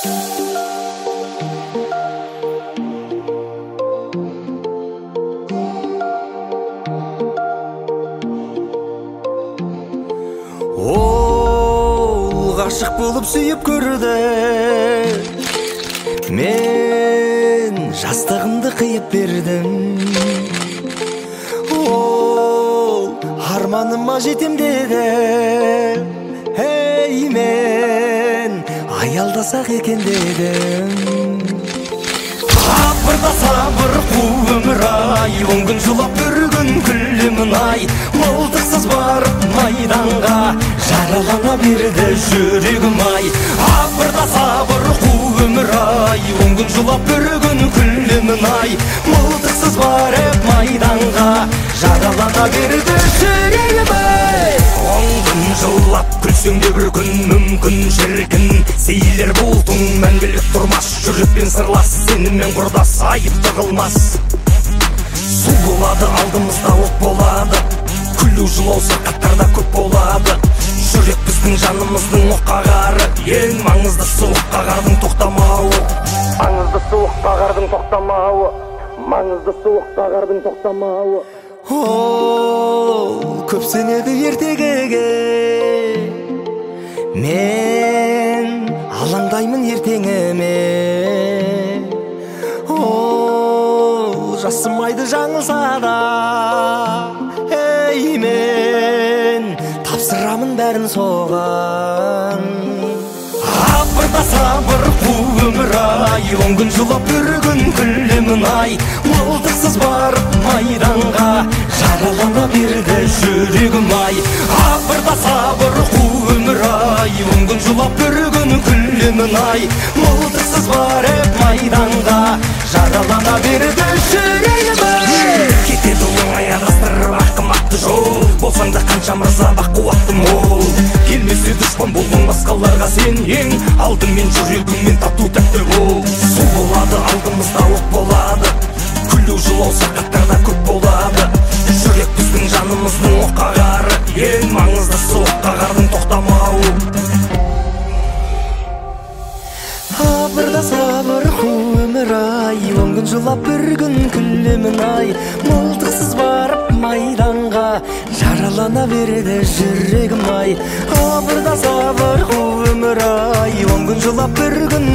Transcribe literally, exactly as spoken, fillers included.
Ғашық болып сүйіп көрді, мен жастығымды қиып бердім. Ол арманыма жетем деді, ей мен аялдасақ екен дедім. Сабырда сабыр қу өмір ай, он күн жылап бір күн күлемін ай. Мылтықсыз барып майданға жаралана берді жүрегім ай. Сабырда сабыр қу өмір ай, он күн жылап бір күн күлемін ай. Мылтықсыз барып майданға жаралана берді жүрегім ай. Он күн жылап күлсең де бір күн мүмкін шіркін, сейілер бұлтың мәңгілік тұрмас. Жүрекпен сырлас, сенімен құрдас, айыпты қылмас. Су болады алдымызда, оқ болады, күлу жылау сырқаттарда көп болады. Жүрек біздің жанымыздың оқ қағары, ең маңыздысы оқ қағардың тоқтамауы. Маңыздысы оқ қағардың тоқтамауы, маңыздысы оқ қағардың тоқтамауы. Ол көп сенеді ертегіге, мен алаңдаймын ертеңіме. Ол жасымайды жаңылса да, ей мен тапсырамын бәрін соған. Сабырда сабыр қу өмір ай, он күн жылап бір күн күлемін ай. Мылтықсыз барып майданға жаралана берді жүрегім ай. Сабырда сабыр қу өмір ай, он күн жылап бір күн күлемін ай. Мылтықсыз барып майданға жаралана берді жүрегім ай. Кетеді оңай адастырып ақымақты жол, болсаң да қанша мырза бақ қуатты мол. Келмесе дұшпан болдың басқаларға сен ең, алдыңмен жүрегіңмен тату тәтті бол. Су болады алдымызда, оқ болады, күлу жылау сырқаттарда көп болады. Жүрек біздің жанымыздың оқ қағары, ең маңыздысы оқ қағардың тоқтамауы. Сабырда сабыр қу өмір ай, он күн жылап бір күн күлемін ай. Мылтықсыз барып майданға жаралана береді жүрегім ай. Сабырда сабыр қу өмір ай, он күн жылап бір күн